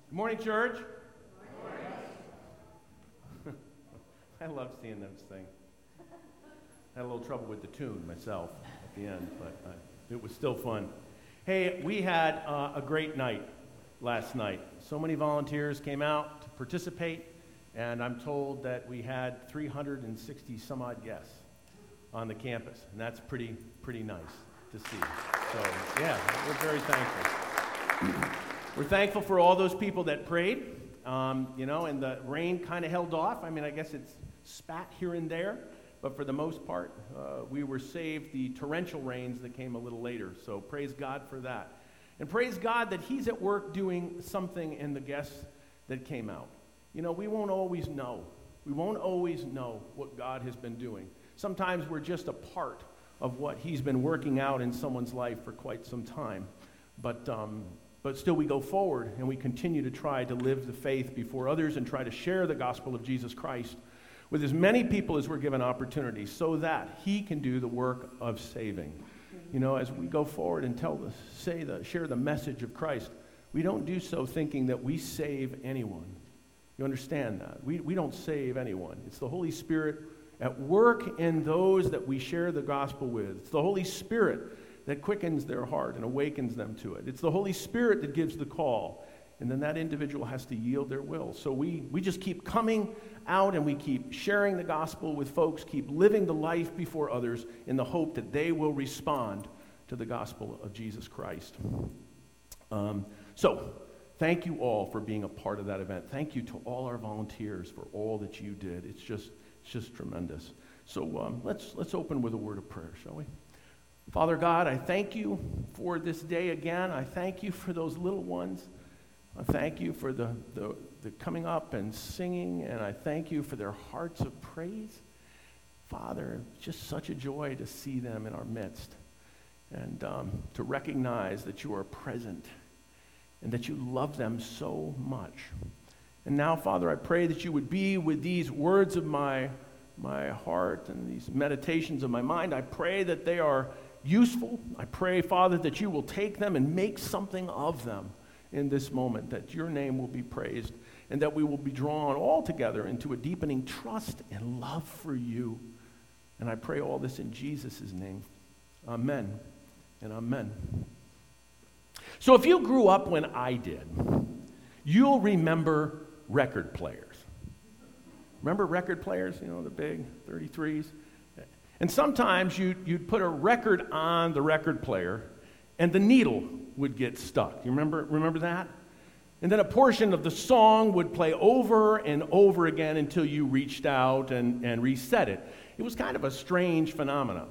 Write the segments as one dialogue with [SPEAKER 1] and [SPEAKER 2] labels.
[SPEAKER 1] Good morning, church. Good morning. I love seeing them sing. I had a little trouble with the tune myself at the end, but it was still fun. Hey, we had a great night last night. So many volunteers came out to participate, and I'm told that we had 360 some odd guests on the campus, and that's pretty nice to see. So, yeah, we're very thankful. We're thankful for all those people that prayed, and the rain kind of held off. I mean, I guess it's spat here and there, but for the most part, we were saved the torrential rains that came a little later. So praise God for that. And praise God that He's at work doing something in the guests that came out. You know, we won't always know. We won't always know what God has been doing. Sometimes we're just a part of what He's been working out in someone's life for quite some time. But still we go forward and we continue to try to live the faith before others and try to share the gospel of Jesus Christ with as many people as we're given opportunity so that He can do the work of saving. You know, as we go forward and share the message of Christ, we don't do so thinking that we save anyone. You understand that? We don't save anyone. It's the Holy Spirit at work in those that we share the gospel with. It's the Holy Spirit that quickens their heart and awakens them to it. It's the Holy Spirit that gives the call, and then that individual has to yield their will. So we just keep coming out and we keep sharing the gospel with folks, keep living the life before others in the hope that they will respond to the gospel of Jesus Christ. So thank you all for being a part of that event. Thank you to all our volunteers for all that you did. It's just tremendous. So let's open with a word of prayer, shall we? Father God, I thank you for this day again. I thank you for those little ones. I thank you for the coming up and singing, and I thank you for their hearts of praise. Father, it's just such a joy to see them in our midst and to recognize that you are present and that you love them so much. And now, Father, I pray that you would be with these words of my heart and these meditations of my mind. I pray that they are useful. I pray, Father, that you will take them and make something of them in this moment, that your name will be praised, and that we will be drawn all together into a deepening trust and love for you. And I pray all this in Jesus' name. Amen and amen. So if you grew up when I did, you'll remember record players. Remember record players, the big 33s? And sometimes you'd put a record on the record player, and the needle would get stuck. You remember that? And then a portion of the song would play over and over again until you reached out and reset it. It was kind of a strange phenomenon.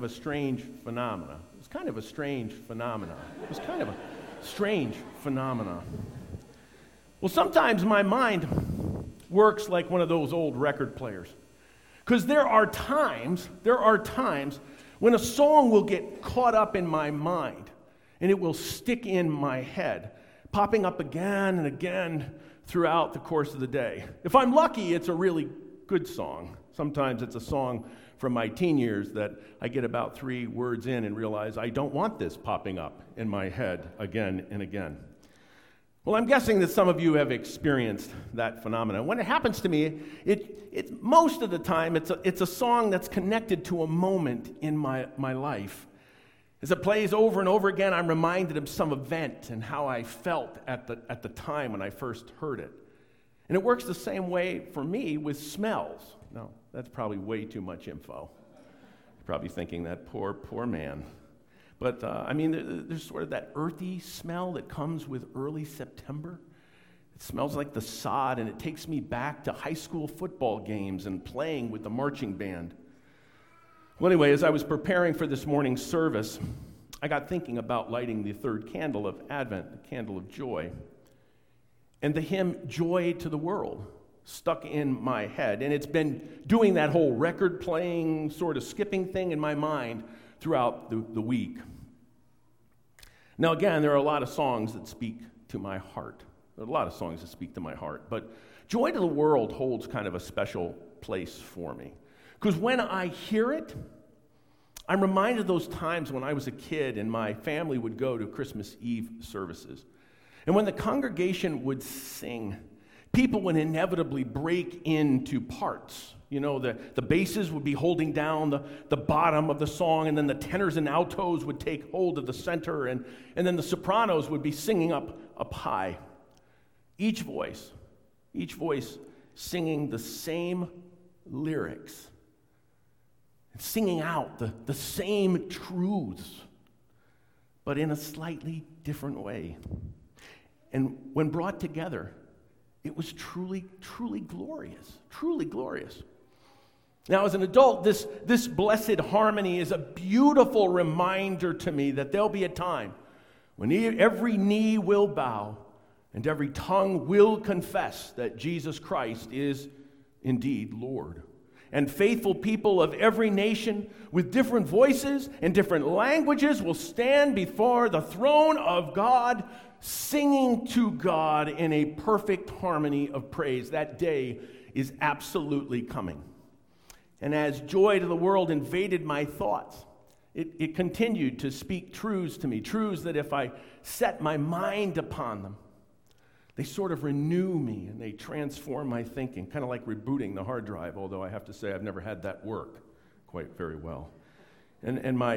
[SPEAKER 1] Well, sometimes my mind works like one of those old record players. Because there are times when a song will get caught up in my mind and it will stick in my head, popping up again and again throughout the course of the day. If I'm lucky, it's a really good song. Sometimes it's a song from my teen years that I get about 3 words in and realize I don't want this popping up in my head again and again. Well, I'm guessing that some of you have experienced that phenomenon. When it happens to me, it most of the time it's a song that's connected to a moment in my life. As it plays over and over again, I'm reminded of some event and how I felt at the time when I first heard it. And it works the same way for me with smells. No, that's probably way too much info. You're probably thinking that poor man. But, there's sort of that earthy smell that comes with early September. It smells like the sod, and it takes me back to high school football games and playing with the marching band. Well, anyway, as I was preparing for this morning's service, I got thinking about lighting the third candle of Advent, the candle of joy. And the hymn, Joy to the World, stuck in my head. And it's been doing that whole record playing, sort of skipping thing in my mind throughout the week. Now, again, there are a lot of songs that speak to my heart. There are a lot of songs that speak to my heart. But Joy to the World holds kind of a special place for me. Because when I hear it, I'm reminded of those times when I was a kid and my family would go to Christmas Eve services. And when the congregation would sing, people would inevitably break into parts. You know, the basses would be holding down the bottom of the song, and then the tenors and altos would take hold of the center, and then the sopranos would be singing up high. Each voice singing the same lyrics, singing out the same truths, but in a slightly different way. And when brought together, it was truly, truly glorious, truly glorious. Now, as an adult, this blessed harmony is a beautiful reminder to me that there'll be a time when every knee will bow and every tongue will confess that Jesus Christ is indeed Lord. And faithful people of every nation with different voices and different languages will stand before the throne of God, singing to God in a perfect harmony of praise. That day is absolutely coming. And as joy to the world invaded my thoughts, it continued to speak truths to me, truths that if I set my mind upon them, they sort of renew me and they transform my thinking, kind of like rebooting the hard drive, although I have to say I've never had that work quite very well. And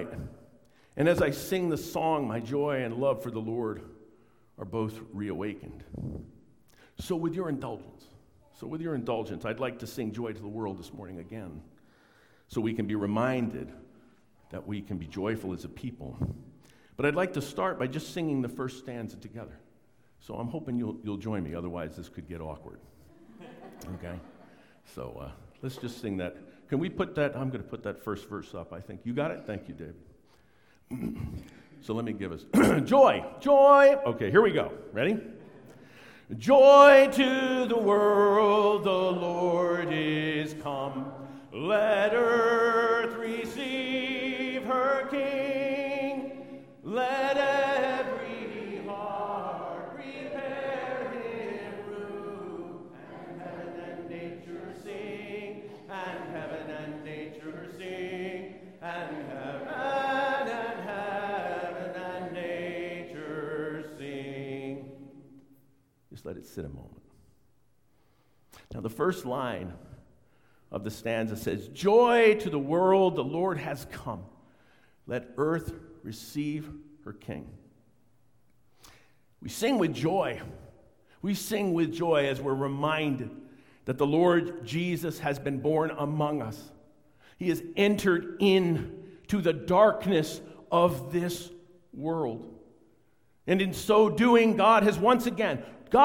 [SPEAKER 1] as I sing the song, my joy and love for the Lord are both reawakened. So with your indulgence, I'd like to sing Joy to the World this morning again, so we can be reminded that we can be joyful as a people. But I'd like to start by just singing the first stanza together. So I'm hoping you'll join me, otherwise this could get awkward. Okay? So let's just sing that. Can we put that? I'm going to put that first verse up, I think. You got it? Thank you, David. So let me give us joy, joy. Okay, here we go. Ready? Joy to the world, the Lord is come. Let earth receive her King. Let every heart prepare him room. And heaven and nature sing, and heaven and nature sing, and heaven and nature sing. Just let it sit a moment. Now, the first line of the stanza says, joy to the world, the Lord has come. Let earth receive her King. We sing with joy. We sing with joy as we're reminded that the Lord Jesus has been born among us. He has entered into the darkness of this world. And in so doing, God has once again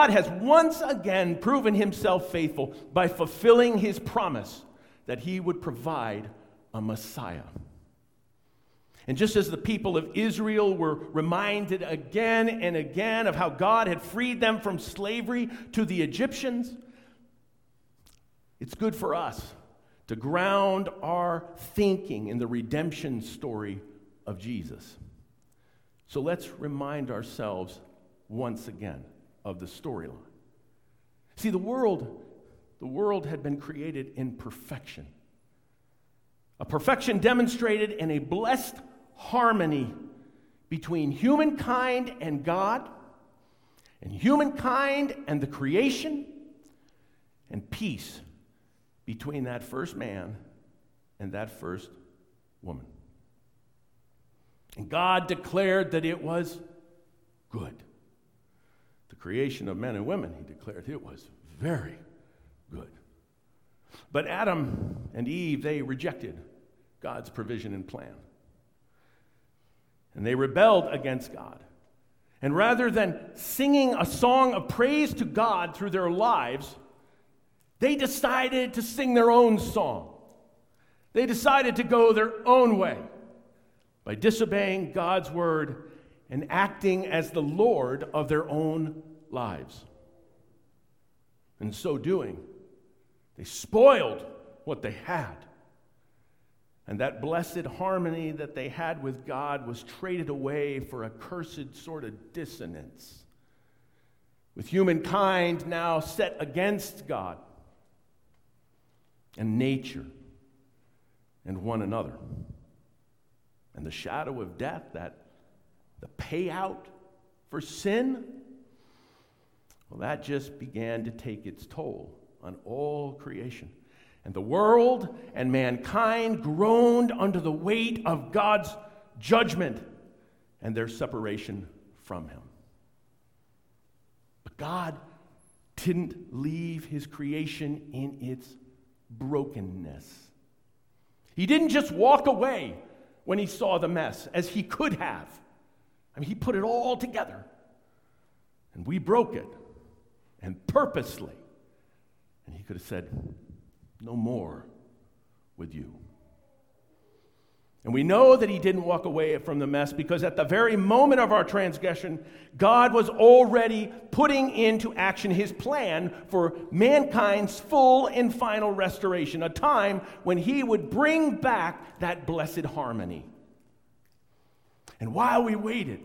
[SPEAKER 1] proven himself faithful by fulfilling his promise that he would provide a Messiah. And just as the people of Israel were reminded again and again of how God had freed them from slavery to the Egyptians, it's good for us to ground our thinking in the redemption story of Jesus. So let's remind ourselves once again of the storyline. See, the world had been created in perfection. A perfection demonstrated in a blessed harmony between humankind and God, and humankind and the creation, and peace between that first man and that first woman. And God declared that it was good. The creation of men and women, he declared it was very good. But Adam and Eve, they rejected God's provision and plan. And they rebelled against God. And rather than singing a song of praise to God through their lives, they decided to sing their own song. They decided to go their own way by disobeying God's word and acting as the Lord of their own lives. In so doing, they spoiled what they had. And that blessed harmony that they had with God was traded away for a cursed sort of dissonance, with humankind now set against God and nature and one another. And the shadow of death, that the payout for sin, Well, that just began to take its toll on all creation. And the world and mankind groaned under the weight of God's judgment and their separation from him. But God didn't leave his creation in its brokenness. He didn't just walk away when he saw the mess, as he could have. I mean, he put it all together. And we broke it, and purposely. And he could have said, no more with you. And we know that he didn't walk away from the mess because at the very moment of our transgression, God was already putting into action his plan for mankind's full and final restoration, a time when he would bring back that blessed harmony. And while we waited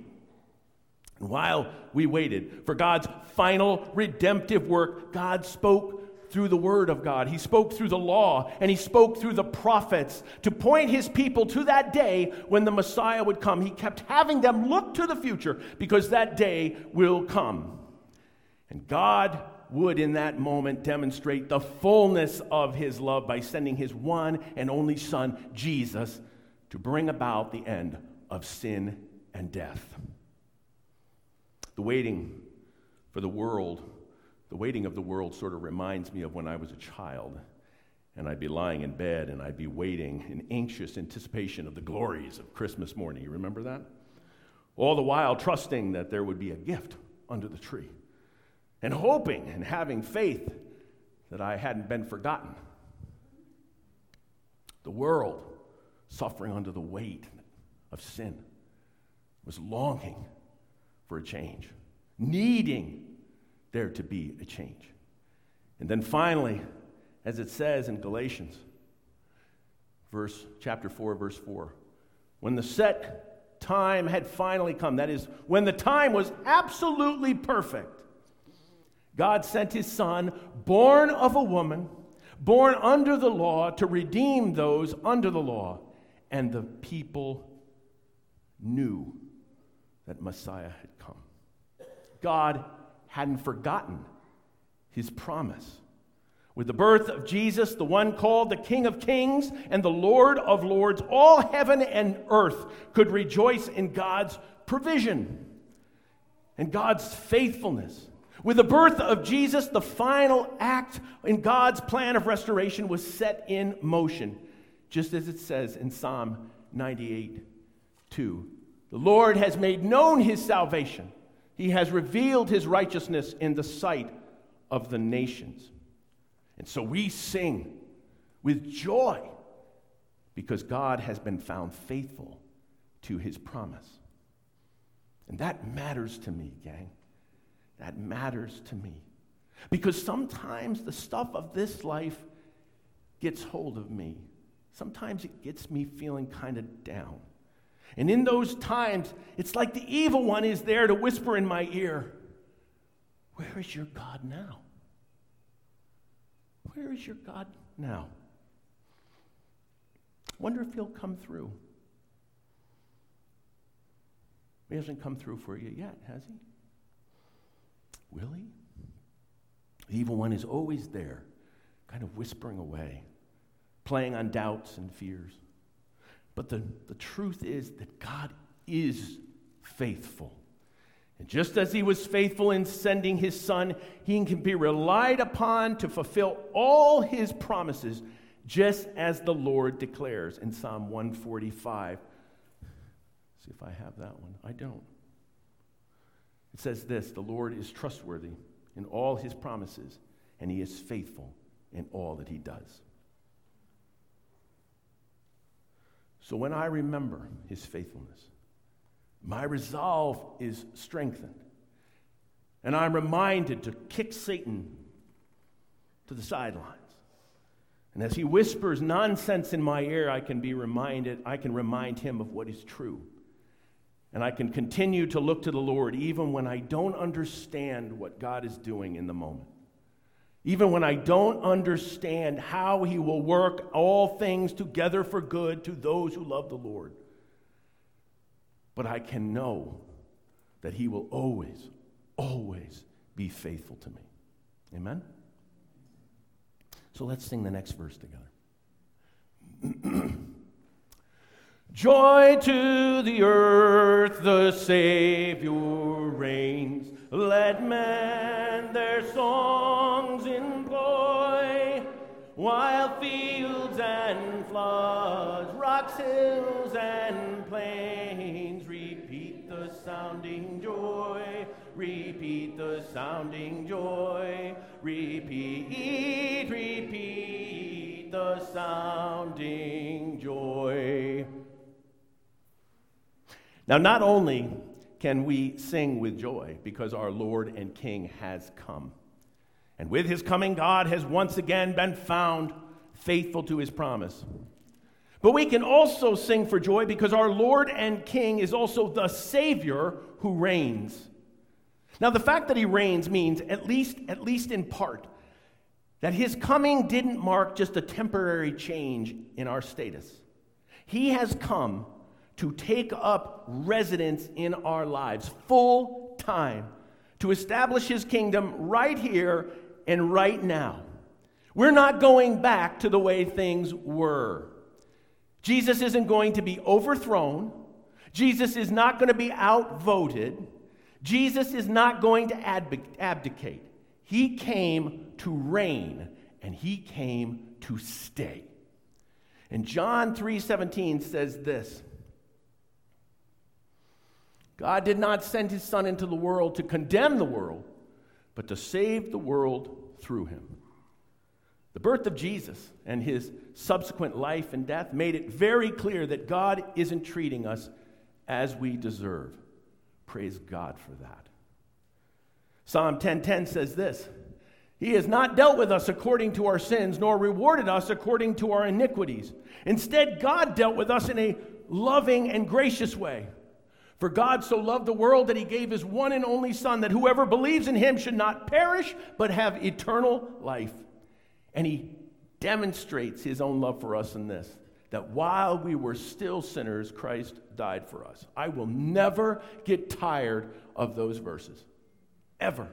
[SPEAKER 1] for God's final redemptive work, God spoke through the Word of God. He spoke through the law, and he spoke through the prophets to point his people to that day when the Messiah would come. He kept having them look to the future because that day will come. And God would in that moment demonstrate the fullness of his love by sending his one and only Son, Jesus, to bring about the end of sin and death. The waiting of the world sort of reminds me of when I was a child, and I'd be lying in bed and I'd be waiting in anxious anticipation of the glories of Christmas morning. You remember that? All the while trusting that there would be a gift under the tree, and hoping and having faith that I hadn't been forgotten. The world, suffering under the weight of sin, was longing for a change, needing there to be a change. And then finally, as it says in Galatians, chapter 4, verse 4, when the set time had finally come, that is, when the time was absolutely perfect, God sent his Son, born of a woman, born under the law, to redeem those under the law. And the people knew that Messiah had come. God hadn't forgotten his promise. With the birth of Jesus, the one called the King of Kings and the Lord of Lords, all heaven and earth could rejoice in God's provision and God's faithfulness. With the birth of Jesus, the final act in God's plan of restoration was set in motion, just as it says in Psalm 98:2. The Lord has made known his salvation. He has revealed his righteousness in the sight of the nations. And so we sing with joy because God has been found faithful to his promise. And that matters to me, gang. That matters to me. Because sometimes the stuff of this life gets hold of me. Sometimes it gets me feeling kind of down. And in those times, it's like the evil one is there to whisper in my ear, where is your God now? Where is your God now? Wonder if he'll come through. He hasn't come through for you yet, has he? Will he? The evil one is always there, kind of whispering away, playing on doubts and fears. But the truth is that God is faithful. And just as he was faithful in sending his Son, he can be relied upon to fulfill all his promises, just as the Lord declares in Psalm 145. See if I have that one. I don't. It says this: the Lord is trustworthy in all his promises, and he is faithful in all that he does. So when I remember his faithfulness, my resolve is strengthened. And I'm reminded to kick Satan to the sidelines. And as he whispers nonsense in my ear, I can remind him of what is true. And I can continue to look to the Lord even when I don't understand what God is doing in the moment. Even when I don't understand how he will work all things together for good to those who love the Lord. But I can know that he will always, always be faithful to me. Amen? So let's sing the next verse together. Joy to the earth, the Savior reigns. Let men their songs employ, while fields and floods, rocks, hills, and plains repeat the sounding joy. Repeat the sounding joy. Repeat, repeat the sounding joy. Now, not only can we sing with joy because our Lord and King has come, and with his coming, God has once again been found faithful to his promise, but we can also sing for joy because our Lord and King is also the Savior who reigns. Now, the fact that he reigns means, at least in part, that his coming didn't mark just a temporary change in our status. He has come to take up residence in our lives full time, to establish his kingdom right here and right now. We're not going back to the way things were. Jesus isn't going to be overthrown. Jesus is not going to be outvoted. Jesus is not going to abdicate. He came to reign, and he came to stay. And John 3:17 says this: God did not send his Son into the world to condemn the world, but to save the world through him. The birth of Jesus and his subsequent life and death made it very clear that God isn't treating us as we deserve. Praise God for that. Psalm 10:10 says this: He has not dealt with us according to our sins, nor rewarded us according to our iniquities. Instead, God dealt with us in a loving and gracious way. For God so loved the world that he gave his one and only Son, that whoever believes in him should not perish, but have eternal life. And he demonstrates his own love for us in this: that while we were still sinners, Christ died for us. I will never get tired of those verses. Ever.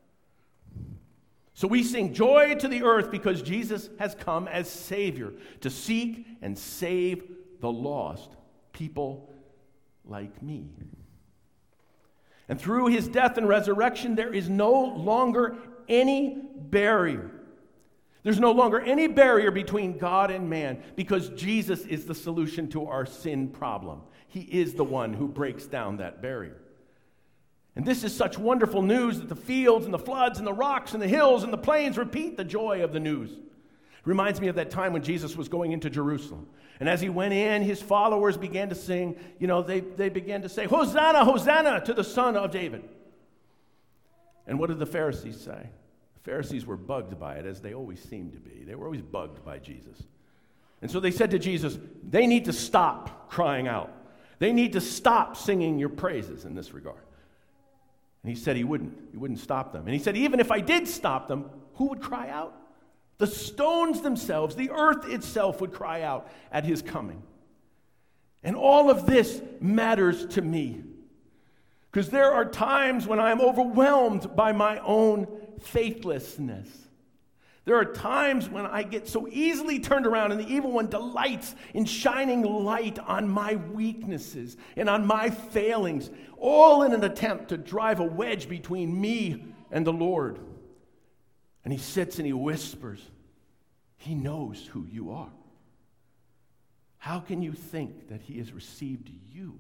[SPEAKER 1] So we sing joy to the earth because Jesus has come as Savior to seek and save the lost, people like me. And through his death and resurrection, there is no longer any barrier. There's no longer any barrier between God and man because Jesus is the solution to our sin problem. He is the one who breaks down that barrier. And this is such wonderful news that the fields and the floods and the rocks and the hills and the plains repeat the joy of the news. It reminds me of that time when Jesus was going into Jerusalem. And as he went in, his followers began to sing, they began to say, Hosanna, Hosanna to the Son of David. And what did the Pharisees say? The Pharisees were bugged by it, as they always seem to be. They were always bugged by Jesus. And so they said to Jesus, they need to stop crying out. They need to stop singing your praises in this regard. And he said he wouldn't. He wouldn't stop them. And he said, even if I did stop them, who would cry out? The stones themselves, the earth itself would cry out at his coming. And all of this matters to me. Because there are times when I'm overwhelmed by my own faithlessness. There are times when I get so easily turned around and the evil one delights in shining light on my weaknesses and on my failings, all in an attempt to drive a wedge between me and the Lord. And he sits and he whispers, he knows who you are. How can you think that he has received you?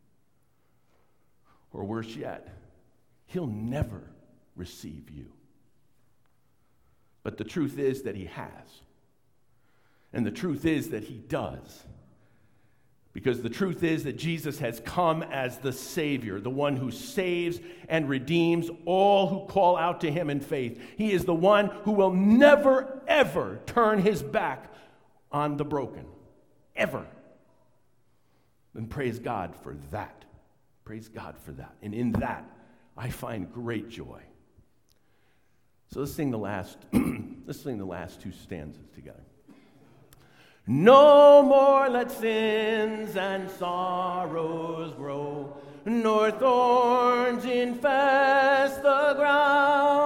[SPEAKER 1] Or worse yet, he'll never receive you. But the truth is that he has. And the truth is that he does. Because the truth is that Jesus has come as the Savior, the one who saves and redeems all who call out to him in faith. He is the one who will never, ever turn his back on the broken. Ever. And praise God for that. Praise God for that. And in that, I find great joy. So let's sing the last two stanzas together. No more let sins and sorrows grow, nor thorns infest the ground.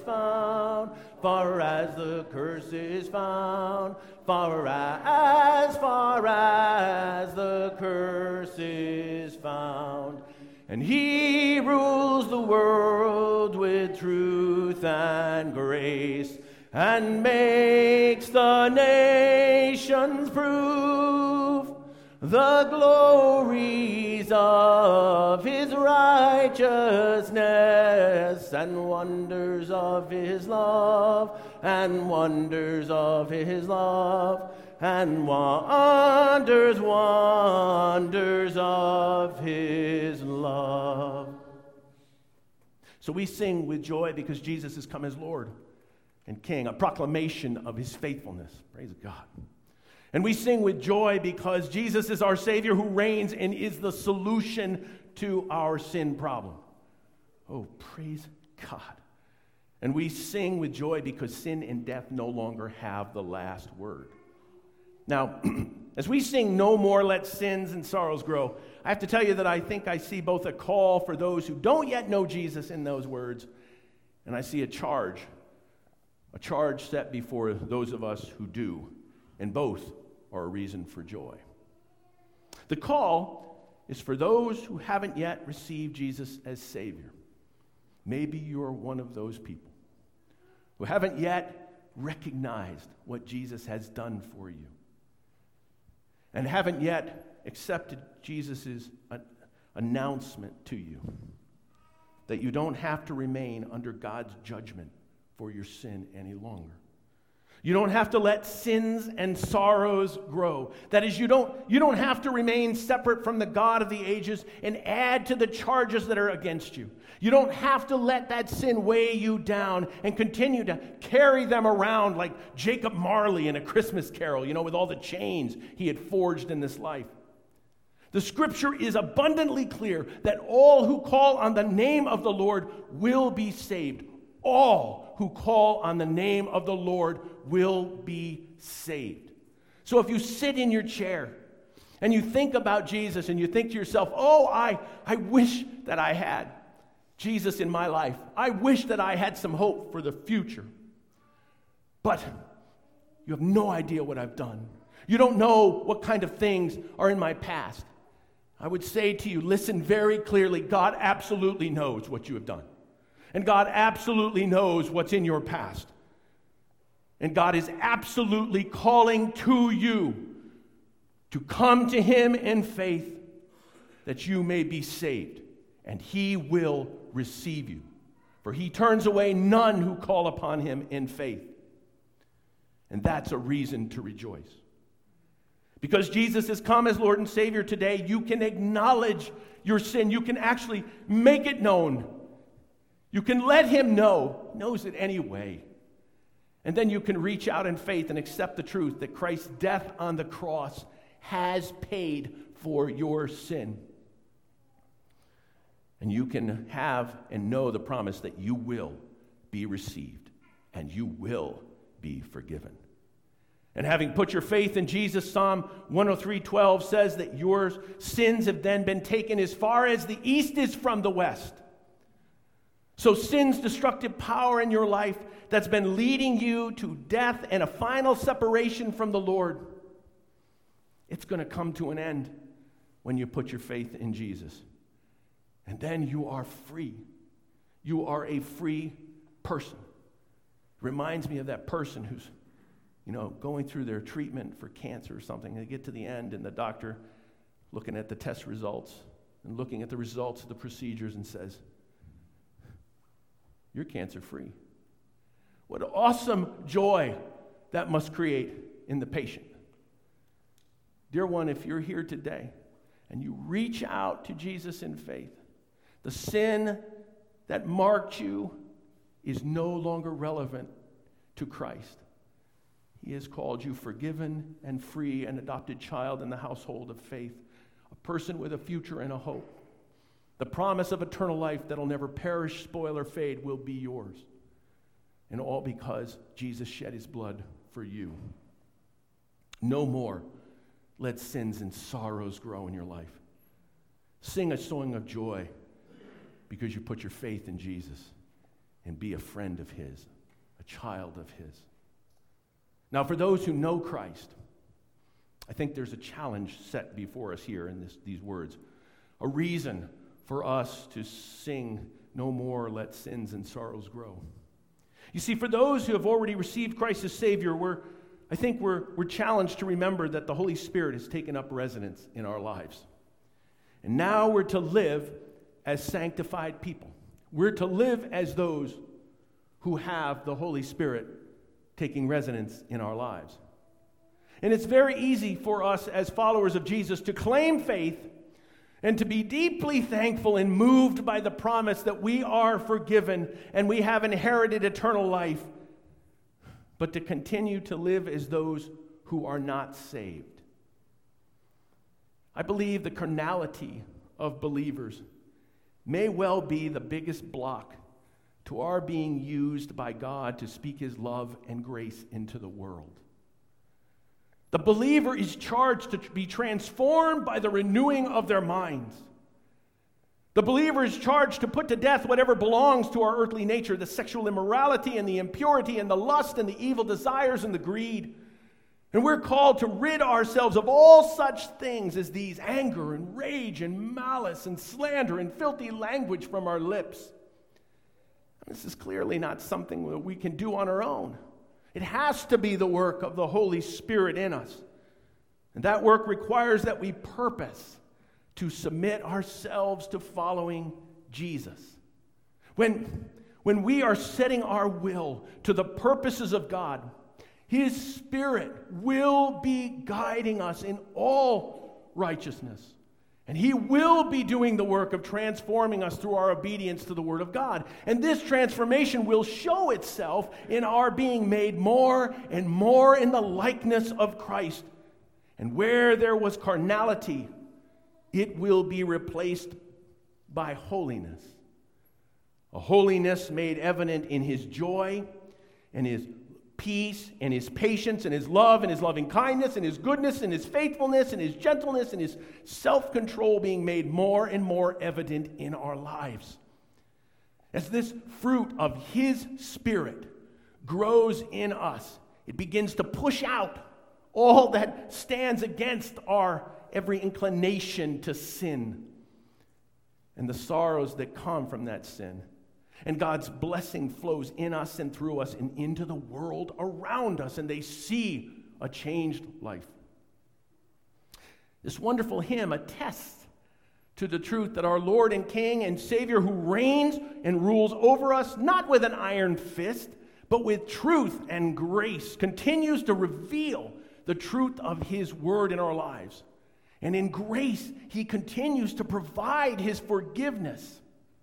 [SPEAKER 1] found, far as the curse is found, far as the curse is found. And he rules the world with truth and grace, and makes the nations prove the glories of his righteousness, and wonders of his love, and wonders of his love, and wonders of his love. So we sing with joy because Jesus has come as Lord and King, a proclamation of his faithfulness. Praise God. And we sing with joy because Jesus is our Savior who reigns and is the solution to our sin problem. Oh, praise God. And we sing with joy because sin and death no longer have the last word. Now, as we sing "No More Let Sins and Sorrows Grow," I have to tell you that I think I see both a call for those who don't yet know Jesus in those words, and I see a charge set before those of us who do, and both are a reason for joy. The call is for those who haven't yet received Jesus as Savior. Maybe you're one of those people who haven't yet recognized what Jesus has done for you, and haven't yet accepted Jesus' announcement to you that you don't have to remain under God's judgment for your sin any longer. You don't have to let sins and sorrows grow. That is, you don't have to remain separate from the God of the ages and add to the charges that are against you. You don't have to let that sin weigh you down and continue to carry them around like Jacob Marley in A Christmas Carol, with all the chains he had forged in this life. The scripture is abundantly clear that all who call on the name of the Lord will be saved. All who call on the name of the Lord will be saved. So if you sit in your chair and you think about Jesus and you think to yourself, oh, I wish that I had Jesus in my life. I wish that I had some hope for the future. But you have no idea what I've done. You don't know what kind of things are in my past. I would say to you, listen very clearly. God absolutely knows what you have done. And God absolutely knows what's in your past. And God is absolutely calling to you to come to him in faith that you may be saved. And he will receive you. For he turns away none who call upon him in faith. And that's a reason to rejoice. Because Jesus has come as Lord and Savior today, you can acknowledge your sin. You can actually make it known. You can let him know. He knows it anyway. And then you can reach out in faith and accept the truth that Christ's death on the cross has paid for your sin. And you can have and know the promise that you will be received and you will be forgiven. And having put your faith in Jesus, Psalm 103:12 says that your sins have then been taken as far as the east is from the west. So sin's destructive power in your life that's been leading you to death and a final separation from the Lord, it's going to come to an end when you put your faith in Jesus. And then you are free. You are a free person. It reminds me of that person who's, going through their treatment for cancer or something. They get to the end and the doctor looking at the test results and looking at the results of the procedures and says, "You're cancer-free." What awesome joy that must create in the patient. Dear one, if you're here today and you reach out to Jesus in faith, the sin that marked you is no longer relevant to Christ. He has called you forgiven and free, an adopted child in the household of faith, a person with a future and a hope. The promise of eternal life that'll never perish, spoil, or fade will be yours. And all because Jesus shed his blood for you. No more let sins and sorrows grow in your life. Sing a song of joy because you put your faith in Jesus. and be a friend of his, a child of his. Now, for those who know Christ, I think there's a challenge set before us here in these words, a reason for us to sing, "No more let sins and sorrows grow." You see, for those who have already received Christ as Savior, we're challenged to remember that the Holy Spirit has taken up residence in our lives. And now we're to live as sanctified people. We're to live as those who have the Holy Spirit taking residence in our lives. And it's very easy for us as followers of Jesus to claim faith and to be deeply thankful and moved by the promise that we are forgiven and we have inherited eternal life, but to continue to live as those who are not saved. I believe the carnality of believers may well be the biggest block to our being used by God to speak his love and grace into the world. The believer is charged to be transformed by the renewing of their minds. The believer is charged to put to death whatever belongs to our earthly nature, the sexual immorality and the impurity and the lust and the evil desires and the greed. And we're called to rid ourselves of all such things as these: anger and rage and malice and slander and filthy language from our lips. This is clearly not something that we can do on our own. It has to be the work of the Holy Spirit in us. And that work requires that we purpose to submit ourselves to following Jesus. When we are setting our will to the purposes of God, his Spirit will be guiding us in all righteousness. And he will be doing the work of transforming us through our obedience to the Word of God. And this transformation will show itself in our being made more and more in the likeness of Christ. And where there was carnality, it will be replaced by holiness. A holiness made evident in his joy and his peace and his patience and his love and his loving kindness and his goodness and his faithfulness and his gentleness and his self-control being made more and more evident in our lives. As this fruit of his Spirit grows in us, it begins to push out all that stands against our every inclination to sin and the sorrows that come from that sin. And God's blessing flows in us and through us and into the world around us, and they see a changed life. This wonderful hymn attests to the truth that our Lord and King and Savior, who reigns and rules over us, not with an iron fist, but with truth and grace, continues to reveal the truth of his word in our lives. And in grace, he continues to provide his forgiveness.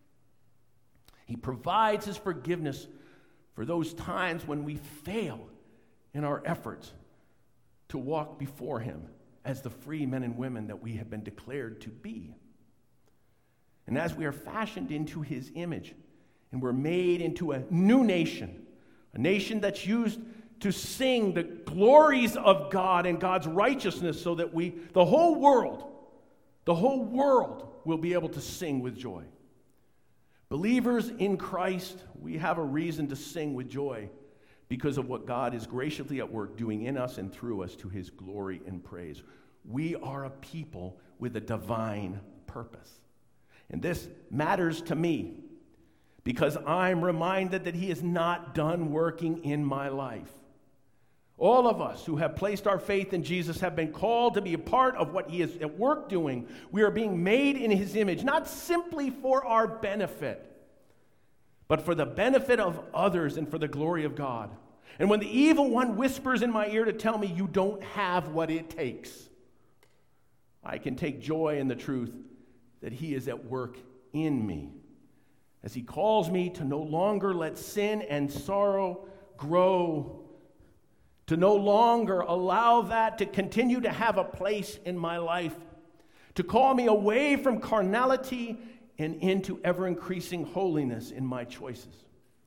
[SPEAKER 1] He provides his forgiveness for those times when we fail in our efforts to walk before him as the free men and women that we have been declared to be. And as we are fashioned into his image and we're made into a new nation, a nation that's used to sing the glories of God and God's righteousness, so that the whole world will be able to sing with joy. Believers in Christ, we have a reason to sing with joy because of what God is graciously at work doing in us and through us to his glory and praise. We are a people with a divine purpose. And this matters to me because I'm reminded that he is not done working in my life. All of us who have placed our faith in Jesus have been called to be a part of what he is at work doing. We are being made in his image, not simply for our benefit, but for the benefit of others and for the glory of God. And when the evil one whispers in my ear to tell me you don't have what it takes, I can take joy in the truth that he is at work in me, as he calls me to no longer let sin and sorrow grow, to no longer allow that to continue to have a place in my life, to call me away from carnality and into ever-increasing holiness in my choices.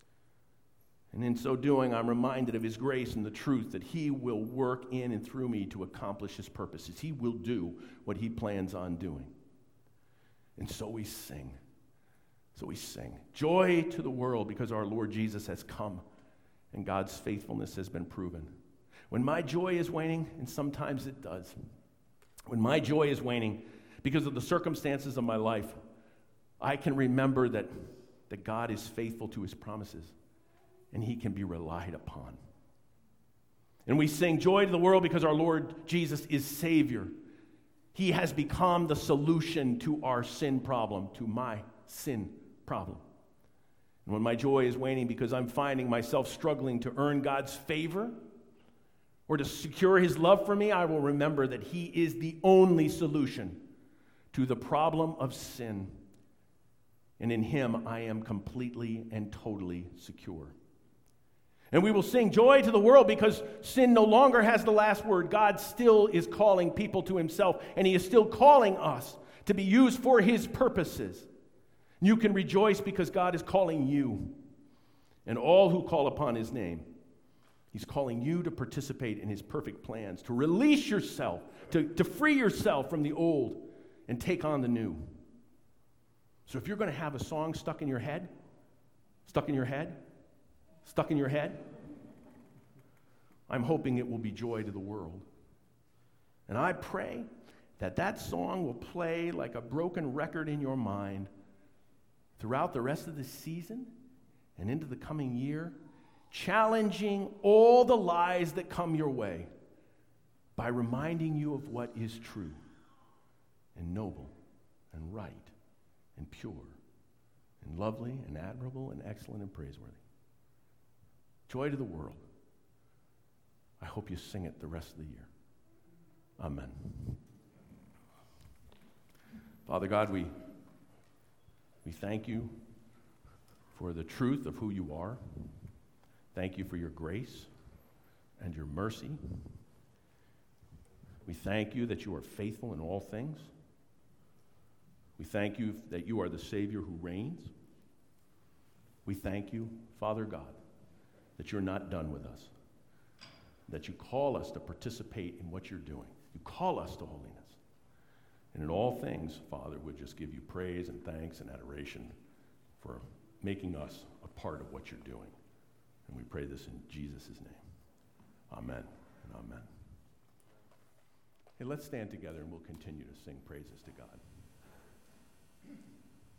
[SPEAKER 1] And in so doing, I'm reminded of his grace and the truth that he will work in and through me to accomplish his purposes. He will do what he plans on doing. And so we sing. So we sing, joy to the world because our Lord Jesus has come and God's faithfulness has been proven. When my joy is waning, and sometimes it does, when my joy is waning because of the circumstances of my life, I can remember that God is faithful to his promises and he can be relied upon. And we sing joy to the world because our Lord Jesus is Savior. He has become the solution to our sin problem, to my sin problem. And when my joy is waning because I'm finding myself struggling to earn God's favor or to secure his love for me, I will remember that he is the only solution to the problem of sin. And in him, I am completely and totally secure. And we will sing joy to the world because sin no longer has the last word. God still is calling people to himself, and he is still calling us to be used for his purposes. You can rejoice because God is calling you and all who call upon his name. He's calling you to participate in his perfect plans, to release yourself, to free yourself from the old and take on the new. So if you're going to have a song stuck in your head, I'm hoping it will be joy to the world. And I pray that song will play like a broken record in your mind throughout the rest of the season and into the coming year, challenging all the lies that come your way by reminding you of what is true and noble and right and pure and lovely and admirable and excellent and praiseworthy. Joy to the world. I hope you sing it the rest of the year. Amen. Father God, we thank you for the truth of who you are. Thank you for your grace and your mercy. We thank you that you are faithful in all things. We thank you that you are the Savior who reigns. We thank you, Father God, that you're not done with us, that you call us to participate in what you're doing. You call us to holiness. And in all things, Father, we just give you praise and thanks and adoration for making us a part of what you're doing. And we pray this in Jesus' name. Amen and amen. Hey, let's stand together and we'll continue to sing praises to God.